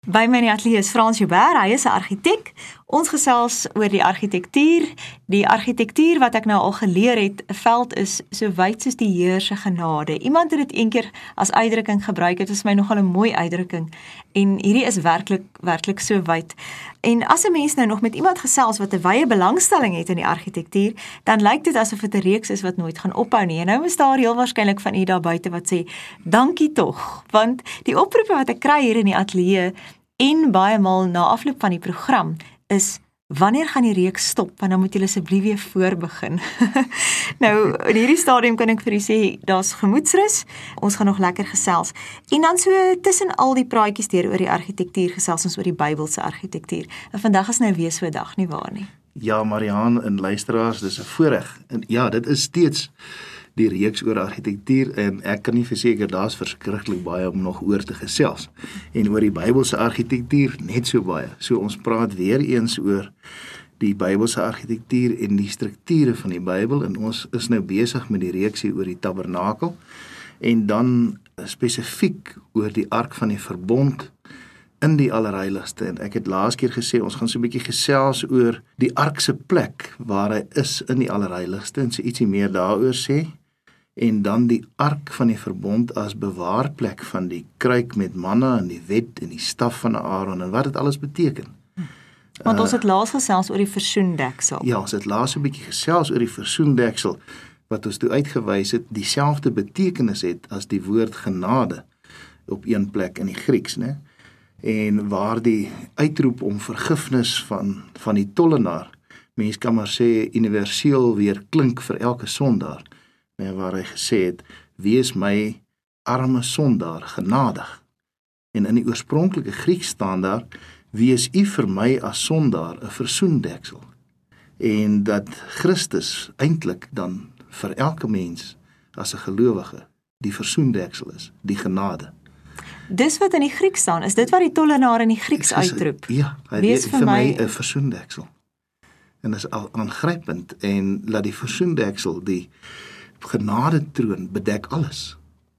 By my in die ateljee is Frans Joubert, hy is 'n argitek. Ons gesels oor die argitektuur. Die argitektuur wat ek nou al geleer het, 'n veld is so wyd soos die Heer se genade. Iemand het dit eendag as uitdrukking gebruik, dit is my nogal 'n mooi uitdrukking. En hierdie is werklik so wyd. En as 'n mens nou nog met iemand gesels wat 'n wye belangstelling het in die argitektuur, dan lyk dit asof dit 'n reeks is wat nooit gaan ophou nie. En nou is daar heel waarskynlik van u daar buite wat sê, dankie tog, want die oproepe wat ek kry hier in die ateljee en baie maal na afloop van die program is, wanneer gaan die reeks stop, want dan moet julle asseblief weer voorbegin. Nou, in hierdie stadium kan ek vir u sê, daar's gemoedsrus, ons gaan nog lekker gesels. En dan so tussen al die praatjies deur oor die argitektuur gesels ons oor die Bybelse argitektuur. En vandag is nou weer so 'n dag, nie waar nie? Ja, Mariaan en luisteraars, dis 'n voorreg. En ja, dit is steeds die reeks oor argitektuur en ek kan nie verseker, daar's verskriklik baie om nog oor te gesels. En oor die Bybelse argitektuur net so baie. So ons praat weer eens oor die Bybelse argitektuur en die strukture van die Bybel en ons is nou besig met die reeksie oor die tabernakel en dan spesifiek oor die ark van die verbond in die allerheiligste. En ek het laas keer gesê, ons gaan so 'n bietjie gesels oor die ark se plek waar hy is in die allerheiligste en so ietsie meer daaroor sê. En dan die ark van die verbond as bewaarplek van die kruik met manna en die wet en die staf van Aaron en wat dit alles beteken. Want ons het laas gesels oor die versoendeksel. Ja, ons het laas 'n bietjie gesels oor die versoendeksel wat ons toe uitgewys het, dieselfde betekenis het as die woord genade op een plek in die Grieks, né? En waar die uitroep om vergifnis van die tollenaar, mens kan maar sê universeel weer klink vir elke sondaar. Waar hy gesê het, wees my arme sondaar genadig. En in die oorspronklike Grieks staan daar, wees u vir my as sondaar 'n versoendeksel. En dat Christus eintlik dan vir elke mens as 'n gelowige die versoendeksel is, die genade. Dis wat in die Grieks staan, is dit wat die tollenaar in die Grieks uitroep? Ja, hy wees vir my 'n versoendeksel. En dit is al aangrypend en laat die versoendeksel die genadetroon bedek alles.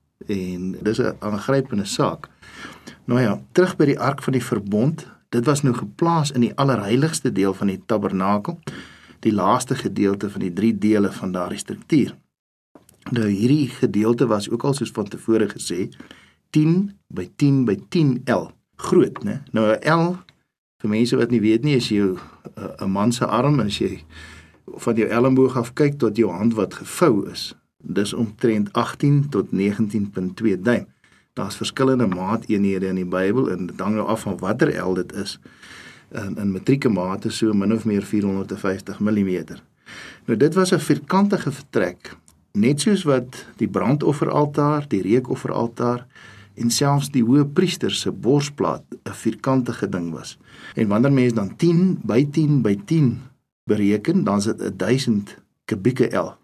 En dis 'n aangrypende saak. Nou ja, terug by die ark van die verbond. Dit was nou geplaas in die allerheiligste deel van die tabernakel, die laaste gedeelte van die 3 dele van daardie struktuur. Nou hierdie gedeelte was ook al soos van tevore gesê, 10 by 10 by 10 L. Groot, né? Nou 'n L, vir mense wat nie weet nie, is jou 'n man se arm en as jy van jou elleboog af kyk tot jou hand wat gevou is. Dis omtrent 18 tot 19.2 duim. Daar's verskillende maateenhede in die Bybel en dit hang nou af van watter L dit is. In metrieke mate so min of meer 450 mm. Nou dit was 'n vierkantige vertrek, net soos wat die brandofferaltaar, die reukofferaltaar en selfs die hoëpriester se borsplaat 'n vierkantige ding was. En wanneer mens dan 10 by 10 by 10 bereken, dan is dit 1000 kubieke L.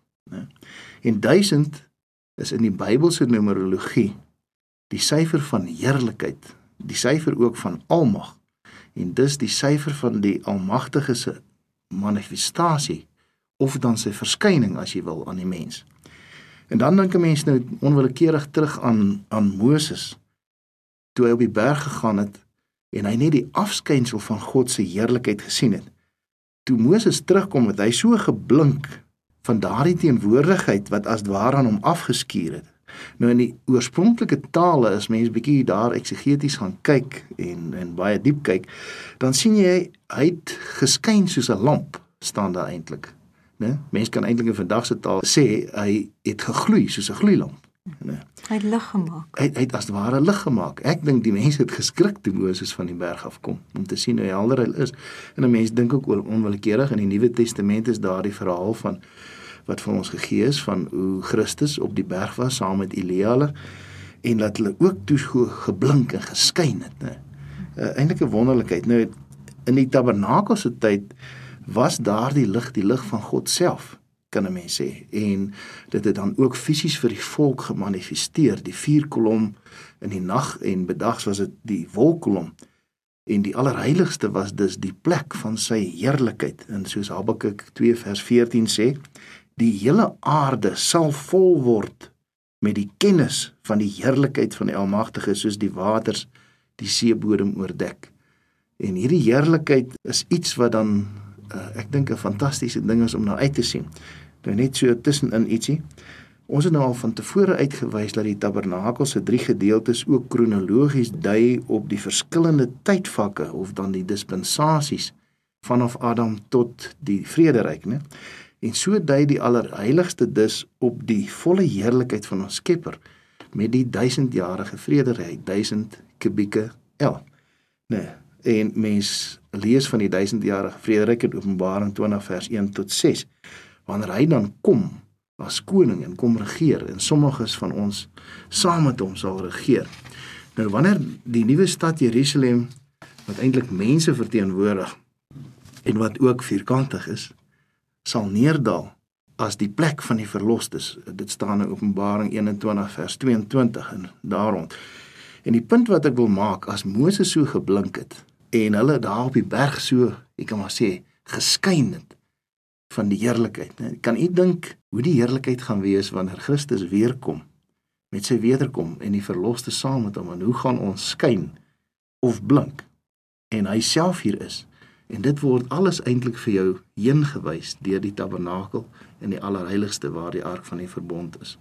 En 1000 is in die Bybelse numerologie die syfer van heerlikheid, die syfer ook van almag, en dis die syfer van die almagtige se manifestasie, of dan sy verskyning as jy wil aan die mens. En dan dink 'n mens nou onwillekeurig terug aan Moses, toe hy op die berg gegaan het, en hy net die afskynsel van God se heerlikheid gesien het. Toe Moses terugkom het hy so geblink van daardie teenwoordigheid wat as ware aan hom afgeskuur het. Nou in die oorspronklike tale is mens bietjie daar eksegeties gaan kyk en baie diep kyk, dan sien jy hy het geskyn soos 'n lamp, staan daar eintlik. Mens kan eintlik in vandag se taal sê hy het gegloei soos 'n gloeilamp. Hy het lig gemaak. Hy het as ware lig gemaak. Ek dink die mense het geskrik toe Moses van die berg afkom om te sien hoe helder hy is. En 'n mens dink ook onwillekeurig in die Nuwe Testament is daar die verhaal van wat vir ons gegee is van hoe Christus op die berg was saam met Elia en dat hulle ook toe geblink en geskyn het. Eintlik 'n wonderlikheid. Nou in die tabernakel se tyd was daar die lig van God self, kan 'n mens sê. En dit het dan ook fisies vir die volk gemanifesteer, die vuurkolom in die nag en bedags was dit die wolkkolom. En die allerheiligste was dus die plek van sy heerlikheid. En soos Habakuk 2 vers 14 sê, die hele aarde sal vol word met die kennis van die heerlikheid van die Almagtige, soos die waters die seebodem oordek. En hierdie heerlikheid is iets wat dan, ek dink 'n fantastiese ding is om na uit te sien. Nou net so tussenin ietsie. Ons het nou al van tevore uitgewys dat die tabernakel se 3 gedeeltes ook kronologies dui op die verskillende tydvakke of dan die dispensasies vanaf Adam tot die vrederyk, né? En so dui die allerheiligste dus op die volle heerlikheid van ons Skepper met die 1000-jarige vrederyk, 1000 kubieke el. Nee, en mens lees van die 1000-jarige vrederyk in Openbaring 20 vers 1 tot 6. Wanneer hy dan kom as koning en kom regeer en sommiges van ons saam met hom sal regeer. Nou wanneer die nuwe stad Jerusalem wat eintlik mense verteenwoordig en wat ook vierkantig is, sal neerdal as die plek van die verlostes. Dit staan in Openbaring 21 vers 22 en daar rond. En die punt wat ek wil maak, as Moses so geblink het en hulle daar op die berg so, ek kan maar sê, geskyn het van die heerlikheid. Kan u dink hoe die heerlikheid gaan wees wanneer Christus weerkom met sy wederkom en die verloste saam met hom, en hoe gaan ons skyn of blink en hy self hier is? En dit word alles eintlik vir jou heen gewys deur die tabernakel en die allerheiligste waar die ark van die verbond is.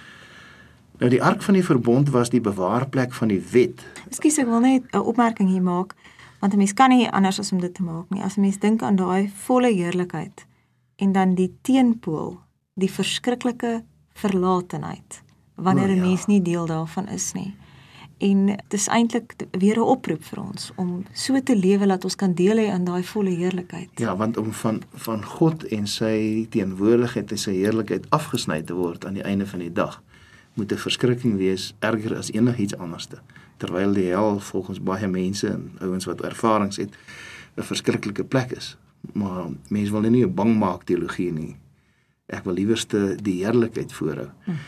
Nou die ark van die verbond was die bewaarplek van die wet. Ekskuus, ek wil net 'n opmerking hier maak, want 'n mens kan nie anders as om dit te maak nie. As 'n mens dink aan daai volle heerlikheid en dan die teenpool, die verskriklike verlatenheid, wanneer 'n mens nie deel daarvan is nie. En dit is eintlik weer 'n oproep vir ons om so te lewe dat ons kan deel hê aan daai volle heerlikheid. Ja, want om van God en sy teenwoordigheid en sy heerlikheid afgesny te word aan die einde van die dag, moet 'n verskrikking wees, erger as enigiets anderste. Terwyl die hel volgens baie mense en ouens wat ervarings het, 'n verskriklike plek is. Maar mense wil nie 'n bangmaak teologie nie. Ek wil liewerste die heerlikheid voorhou.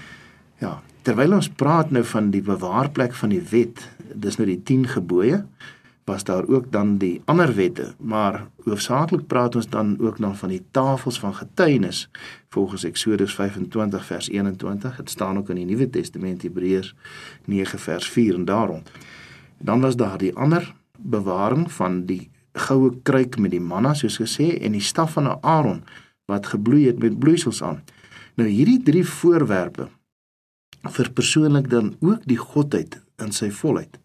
Ja, terwyl ons praat nou van die bewaarplek van die wet, dis nou die 10 gebooie, was daar ook dan die ander wette, maar hoofsaaklik praat ons dan ook dan van die tafels van getuienis, volgens Eksodus 25 vers 21, het staan ook in die Nuwe Testament, Hebreërs 9 vers 4 en daarom. Dan was daar die ander bewaring van die goue kruik met die manna, soos gesê, en die staf van Aaron, wat gebloei het met bloeisels aan. Nou hierdie 3 voorwerpe, verpersoonlik dan ook die godheid in sy volheid.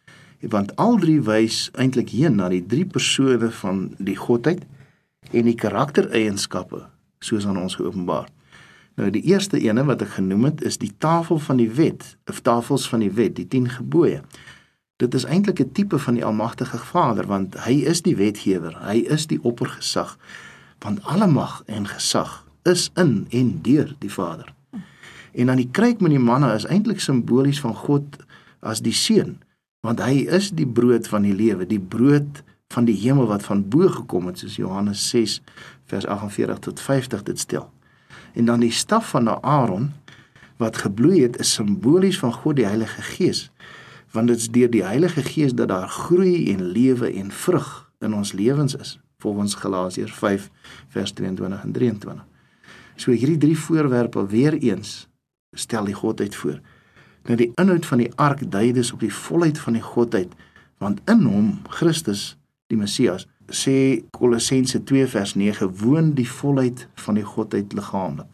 Want al 3 wys eintlik heen na die 3 persone van die godheid en die karaktereienskappe soos aan ons geopenbaar. Nou die eerste ene wat ek genoem het is die tafel van die wet, of tafels van die wet, die 10 gebooie. Dit is eintlik 'n tipe van die Almagtige Vader, want hy is die wetgewer, hy is die oppergesag, want alle mag en gesag is in en deur die Vader. En dan die kruik met die manna is eintlik simbolies van God as die seun, want hy is die brood van die lewe, die brood van die hemel wat van bo gekom het, soos Johannes 6 vers 48 tot 50 dit stel. En dan die staf van Aaron wat gebloei het, is simbolies van God die Heilige Gees, want dit is deur die Heilige Gees dat daar groei en lewe en vrug in ons lewens is, volgens Galasiërs 5 vers 22 en 23. So hierdie 3 voorwerpe weer eens stel die godheid voor. Nou die inhoud van die ark dui dus op die volheid van die godheid, want in hom, Christus, die Messias, sê Kolossense 2 vers 9, woon die volheid van die godheid liggaamlik.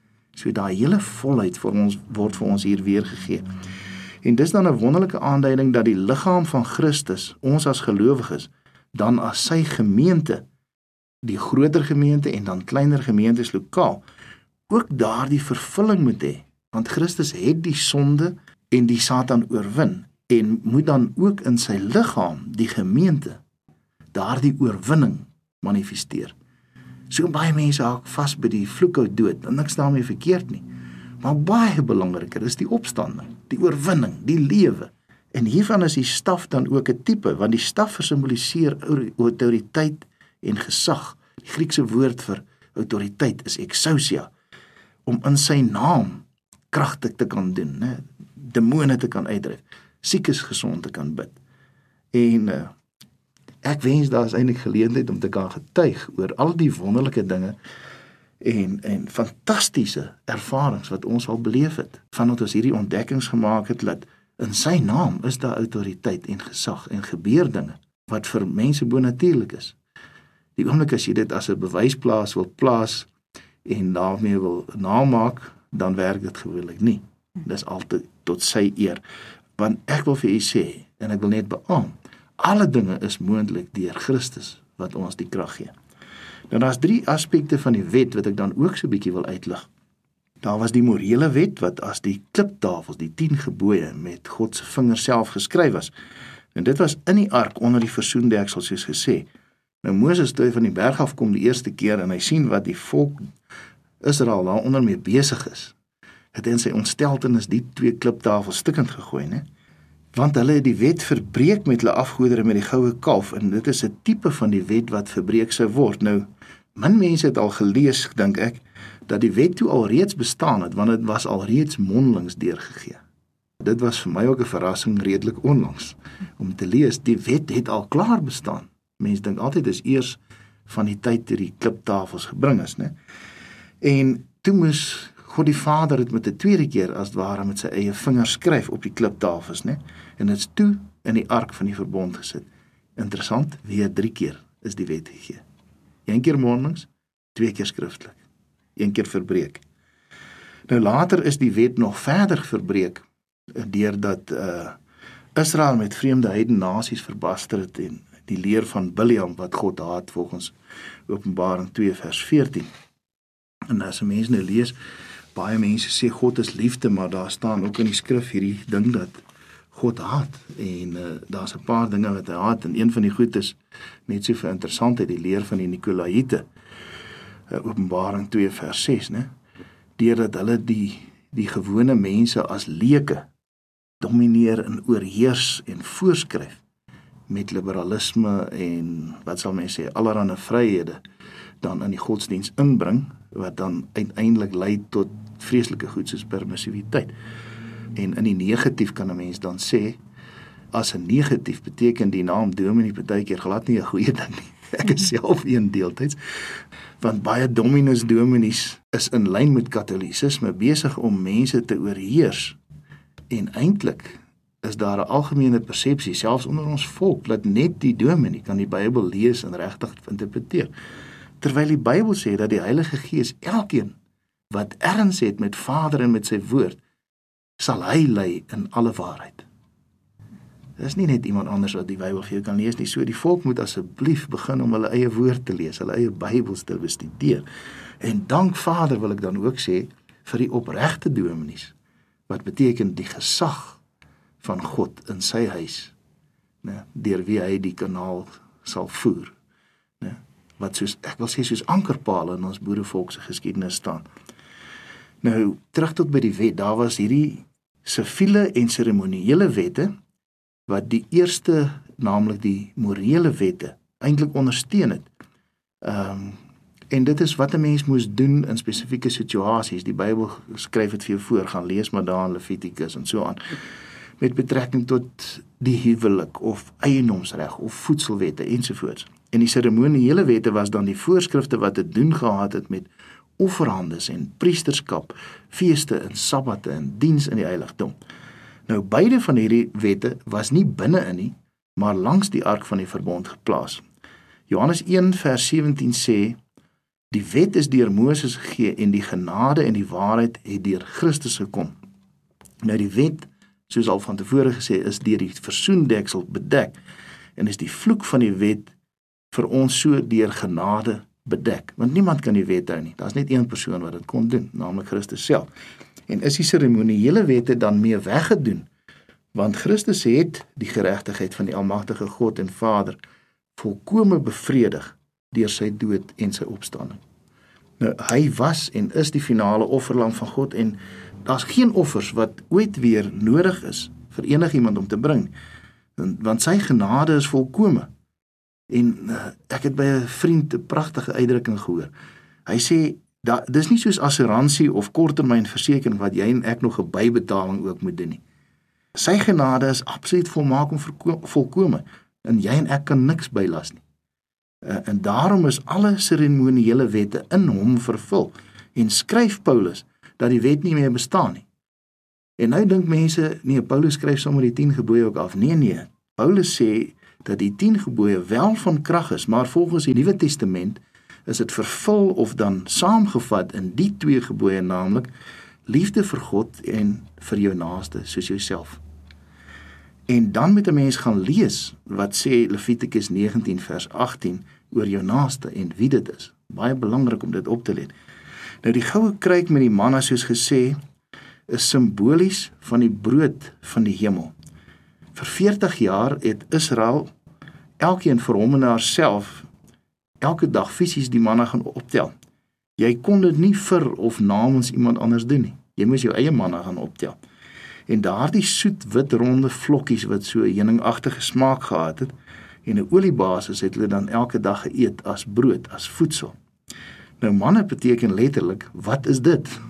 So daai hele volheid word vir ons hier weer gegee. En dis dan 'n wonderlike aanduiding dat die liggaam van Christus, ons as gelowiges, dan as sy gemeente, die groter gemeente en dan kleiner gemeentes lokaal, ook daardie vervulling moet hê. Want Christus het die sonde en die Satan oorwin en moet dan ook in sy liggaam, die gemeente, daardie oorwinning manifesteer. So baie mense haak vas by die vloekhou dood, en niks daarmee verkeerd nie. Maar baie belangriker is die opstanding, die oorwinning, die lewe. En hiervan is die staf dan ook 'n tipe, want die staf simboliseer autoriteit en gesag. Die Griekse woord vir autoriteit is exousia, om in sy naam kragtig te kan doen, né? Demone te kan uitdryf, siekes gesond te kan bid. En ek wens daar is eintlik geleentheid om te kan getuig oor al die wonderlike dinge en fantastiese ervarings wat ons al beleef het, vandat ons hierdie ontdekkings gemaak het, dat In sy naam is daar autoriteit en gesag en gebeur dinge wat vir mense bonatuurlik is. Die oomblik as jy dit as 'n bewysplaas wil plaas en daarmee wil namaak, dan werk dit gewoonlik nie. Dis altyd tot sy eer. Want ek wil vir u sê, en ek wil net beamoen, alle dinge is moontlik deur Christus wat ons die krag gee. Nou daar's 3 aspekte van die wet wat ek dan ook so 'n bietjie wil uitlig. Daar was die morele wet wat as die kliptafels, die 10 gebooie met God se vinger self geskryf was. En dit was in die ark onder die versoendeksel soos gesê. Nou Moses toe hy van die berg af kom die eerste keer en hy sien wat die volk Israel daaronder mee besig is, het hy in sy ontsteltenis die 2 kliptafels stukkend gegooi, né? Want hulle het die wet verbreek met hulle afgodere met die goue kalf, en dit is 'n tipe van die wet wat verbreek sou word. Nou, min mense het al gelees, dink ek, dat die wet toe al reeds bestaan het, want dit was al reeds mondelings deurgegee. Dit was vir my ook 'n verrassing redelik onlangs, om te lees, die wet het al klaar bestaan. Mense dink altyd is eers van die tyd toe die kliptafels gebring is, né? En toe moes God die Vader het met 'n tweede keer as het ware met sy eie vinger skryf op die kliptafels, né? En dit is toe in die ark van die verbond gesit. Interessant, weer 3 keer is die wet gegee. 1 keer mondelings, 2 keer skriftelik. 1 keer verbreek. Nou later is die wet nog verder verbreek deurdat Israel met vreemde heidene nasies verbaster het en die leer van Bileam wat God haat volgens Openbaring 2 vers 14. En as 'n mens nou lees, baie mense sê God is liefde, maar daar staan ook in die skrif hierdie ding dat God haat. En daar's 'n paar dinge wat hy haat, en een van die goed is net so vir interessantheid, die leer van die Nikolaïte. Openbaring 2 vers 6, né? Deurdat hulle die gewone mense as leuke domineer en oorheers en voorskryf met liberalisme en wat sal mense sê, allerlei vryhede dan in die godsdiens inbring, wat dan uiteindelik lei tot vreeslike goed soos permissiwiteit. En in die negatief kan 'n mens dan sê, as 'n negatief beteken die naam dominee partykeer glad nie 'n goeie ding nie. Ek is self een deeltyds, want baie dominees is in lyn met Katolicisme besig om mense te oorheers. En eintlik is daar 'n algemene persepsie, selfs onder ons volk, dat net die dominee kan die Bybel lees en regtig interpreteer. Terwyl die Bybel sê dat die Heilige Gees elkeen wat erns het met Vader en met sy woord, sal hy lei in alle waarheid. Dit is nie net iemand anders wat die Bybel vir jou kan lees nie. So die volk moet asseblief begin om hulle eie woord te lees, hulle eie Bybels te bestudeer. En dank Vader wil ek dan ook sê vir die opregte dominees, wat beteken die gesag van God in sy huis, né, deur wie hy die kanaal sal voer, né, wat soos, ek wil sê soos ankerpale in ons boerevolk se geskiedenis staan. Nou, terug tot by die wet, daar was hierdie siviele en seremoniële wette, wat die eerste, naamlik die morele wette, eintlik ondersteun het. En dit is wat 'n mens moes doen in spesifieke situasies. Die Bybel skryf dit vir jou voor, gaan lees maar daar in Levitikus en so aan, met betrekking tot die huwelik of eiendomsreg of voedselwette ensovoorts. En die seremoniële wette was dan die voorskrifte wat te doen gehad het met offerhandes en priesterskap, feeste en sabbate en diens in die heiligdom. Nou beide van hierdie wette was nie binne-in nie, maar langs die ark van die verbond geplaas. Johannes 1 vers 17 sê, die wet is deur Moses gegee en die genade en die waarheid het deur Christus gekom. Nou die wet, soos al van tevore gesê, is deur die versoendeksel bedek en is die vloek van die wet vir ons so deur genade bedek. Want niemand kan die wet hou nie. Daar's net een persoon wat dit kon doen, naamlik Christus self. En is die seremoniële wette dan mee weggedoen? Want Christus het die geregtigheid van die almagtige God en Vader volkome bevredig deur sy dood en sy opstanding. Nou, hy was en is die finale offerlam van God en daar's geen offers wat ooit weer nodig is vir enigiemand om te bring, want sy genade is volkome. En ek het by 'n vriend 'n pragtige uitdrukking gehoor. Hy sê, dis nie soos assuransie of korttermynversekering wat jy en ek nog 'n bybetaling ook moet doen nie. Sy genade is absoluut volmaak en volkome, en jy en ek kan niks bylas nie. En daarom is alle seremoniële wette in hom vervul, en skryf Paulus dat die wet nie meer bestaan nie. En nou dink mense, nee, Paulus skryf sommer die 10 gebooie ook af. Nee, Paulus sê dat die 10 gebooie wel van krag is, maar volgens die Nuwe Testament is dit vervul of dan saamgevat in die 2 gebooie, naamlik liefde vir God en vir jou naaste soos jouself. En dan moet 'n mens gaan lees wat sê Levitikus 19 vers 18 oor jou naaste en wie dit is. Baie belangrik om dit op te let. Nou die goue kruik met die manna soos gesê is simbolies van die brood van die hemel. Vir 40 jaar het Israel elkeen vir hom en haarself elke dag fisies die manna gaan optel. Jy kon dit nie vir of namens iemand anders doen nie. Jy moes jou eie manna gaan optel. En daardie soet wit ronde vlokkies wat so 'n heuningagtige smaak gehad het en 'n oliebasis het hulle dan elke dag geëet as brood, as voedsel. Nou manna beteken letterlik, wat is dit?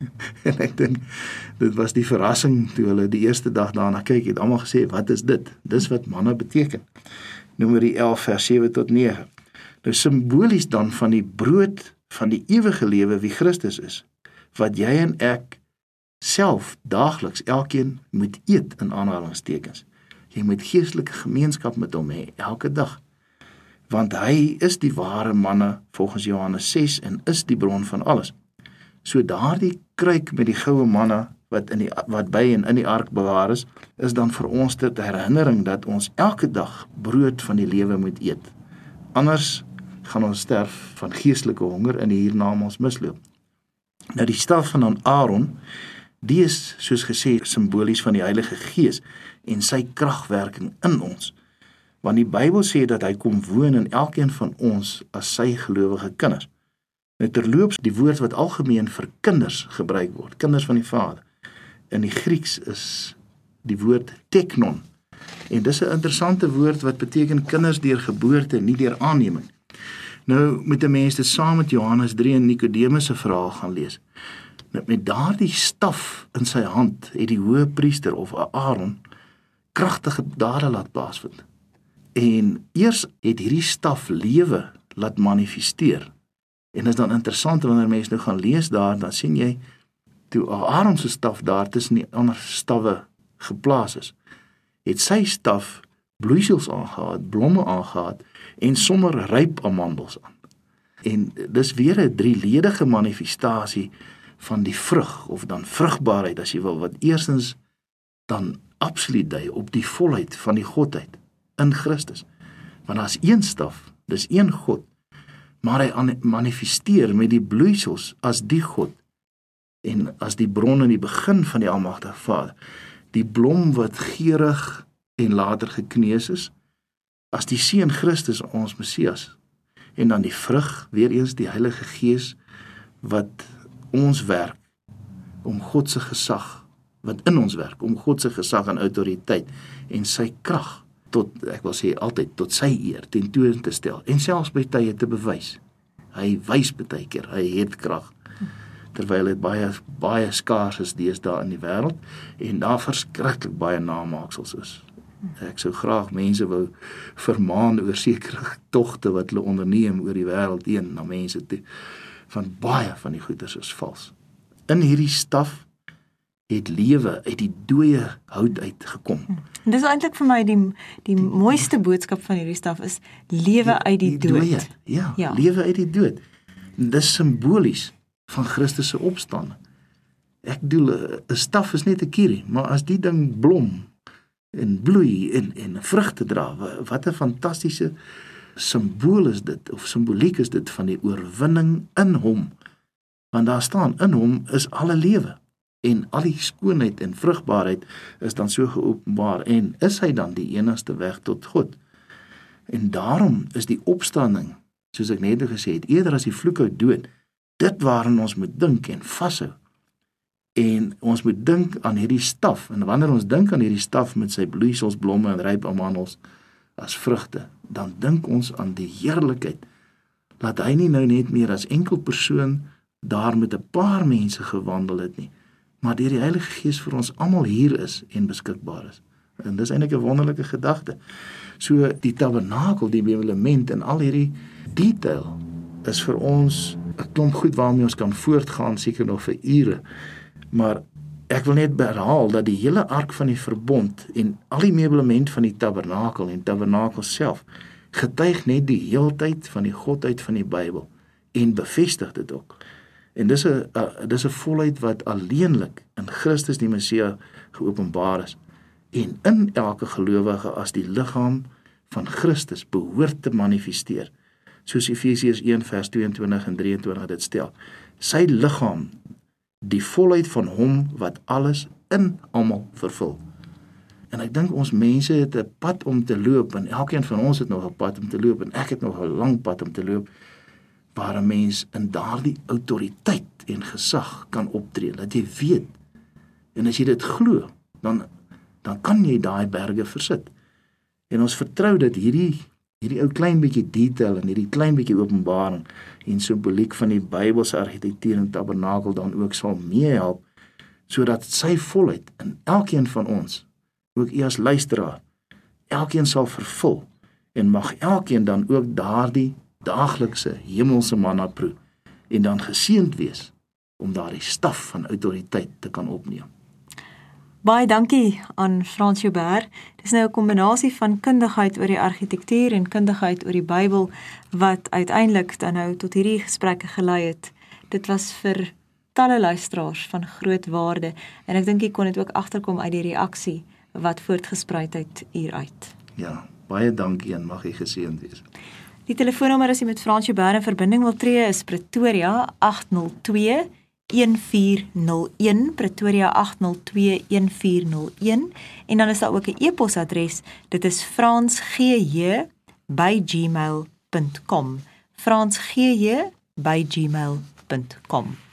En ek dink, dit was die verrassing toe hulle die eerste dag daarna kyk, het almal gesê, wat is dit? Dis wat manna beteken. Numeri 11 vers 7 tot 9. Nou simbolies dan van die brood van die ewige lewe wie Christus is, wat jy en ek self daagliks elkeen moet eet in aanhalingstekens. Jy moet geestelike gemeenskap met hom hê elke dag. Want hy is die ware manna volgens Johannes 6 en is die bron van alles. So daardie kruik met die goue manna wat by en in die ark bewaar is dan vir ons ter herinnering dat ons elke dag brood van die lewe moet eet. Anders gaan ons sterf van geestelike honger en die hiernamaals misloop. Nou die staf van Aaron, die is soos gesê simbolies van die Heilige Gees en sy kragwerking in ons. Want die Bybel sê dat hy kom woon in elkeen van ons as sy gelowige kinders. Nou terloops, die woord wat algemeen vir kinders gebruik word, kinders van die Vader. In die Grieks is die woord teknon. En dis 'n interessante woord wat beteken kinders deur geboorte, nie deur aanneming. Nou moet 'n mens dit saam met Johannes 3 en Nikodemus se verhaal gaan lees. Nou, met daardie staf in sy hand het die hoëpriester of Aaron kragtige dade laat plaasvind. En eers het hierdie staf lewe laat manifesteer. En is dan interessant wanneer mense nou gaan lees daar, dan sien jy toe Aaron se staf daar tussen die ander stawwe geplaas is, het sy staf bloeisels aangehad, blomme aangehad en sommer ryp amandels aan. En dis weer 'n drieledige manifestasie van die vrug of dan vrugbaarheid as jy wil, wat eerstens dan absoluut dui op die volheid van die godheid in Christus. Want daar's een staf, dis een God, maar hy manifesteer met die bloeisels as die God en as die bron en die begin van die Almagtige Vader. Die blom wat geurig en later gekneus is, as die Seun Christus ons Messias. En dan die vrug, weer eens die Heilige Gees, wat ons werk, om God se gesag, wat in ons werk, om God se gesag en autoriteit, en sy krag, tot, ek wil sê altyd, tot sy eer, tentoon te stel, en selfs by tye te bewys. Hy wys baie keer, hy het krag, terwyl dit baie skaars is deesdae in die wêreld, en daar verskriklik baie namaaksels is. Ek sou graag mense wou vermaan oor sekere togte wat hulle onderneem oor die wêreld heen na mense toe, van baie van die goeders is vals. In hierdie staf het lewe uit die dooie hout uitgekom. En dis eintlik vir my die mooiste boodskap van hierdie staf is lewe uit die dood. Ja, lewe uit die dood. En dis simbolies van Christus se opstanding. Ek bedoel, 'n staf is net 'n kierie, maar as die ding blom en bloei en vrugte dra, wat 'n fantastiese simbool is dit, of simboliek is dit van die oorwinning in hom. Want daar staan, in hom is alle lewe. En al die skoonheid en vrugbaarheid is dan so geopenbaar, en is hy dan die enigste weg tot God. En daarom is die opstanding, soos ek net gesê het, eerder as die vloekhou dood, dit waarin ons moet dink en vashou. En ons moet dink aan hierdie staf, en wanneer ons dink aan hierdie staf met sy bloeisels, blomme en ryp amandels as vrugte, dan dink ons aan die heerlikheid, dat hy nie nou net meer as enkel persoon daar met 'n paar mense gewandel het nie, maar deur die Heilige Gees vir ons almal hier is en beskikbaar is. En dis eintlik 'n wonderlike gedagte. So die tabernakel, die element en al hierdie detail is vir ons 'n klomp goed waarmee ons kan voortgaan, seker nog vir ure. Maar ek wil net herhaal dat die hele ark van die verbond en al die meublement van die tabernakel en tabernakel self getuig net die heeltyd van die godheid van die Bybel en bevestig dit ook. En dis 'n volheid wat alleenlik in Christus die Messia geopenbaar is en in elke gelowige as die liggaam van Christus behoort te manifesteer, soos Efesiërs 1 vers 22 en 23 dit stel. Sy liggaam, die volheid van hom wat alles in almal vervul. En ek dink ons mense het 'n pad om te loop, en elkeen van ons het nog 'n pad om te loop, en ek het nog 'n lang pad om te loop, waar 'n mens in daardie autoriteit en gesag kan optree, dat jy weet, en as jy dit glo, dan kan jy daai berge versit. En ons vertrou dat hierdie ou klein bietjie detail en hierdie klein bietjie openbaring en simboliek van die Bybelse argitektuur en tabernakel dan ook sal meehelp, sodat sy volheid in elkeen van ons, ook u as luisteraar, elkeen sal vervul, en mag elkeen dan ook daardie daaglikse hemelse manna proe, en dan geseënd wees, om daardie staf van autoriteit te kan opneem. Baie dankie aan Frans Joubert. Dit is nou 'n kombinasie van kundigheid oor die argitektuur en kundigheid oor die Bybel, wat uiteindelik dan nou tot hierdie gesprekke gelei het. Dit was vir talle luisteraars van groot waarde, en ek dink jy kon dit ook agterkom uit die reaksie wat voortgespruit het hieruit. Ja, baie dankie en mag jy geseënd wees. Die telefoonnommer as jy met Frans Joubert in verbinding wil tree is Pretoria 802-1401, Pretoria 802-1401, en dan is daar ook 'n e-posadres, dit is fransgj@gmail.com, fransgj@gmail.com.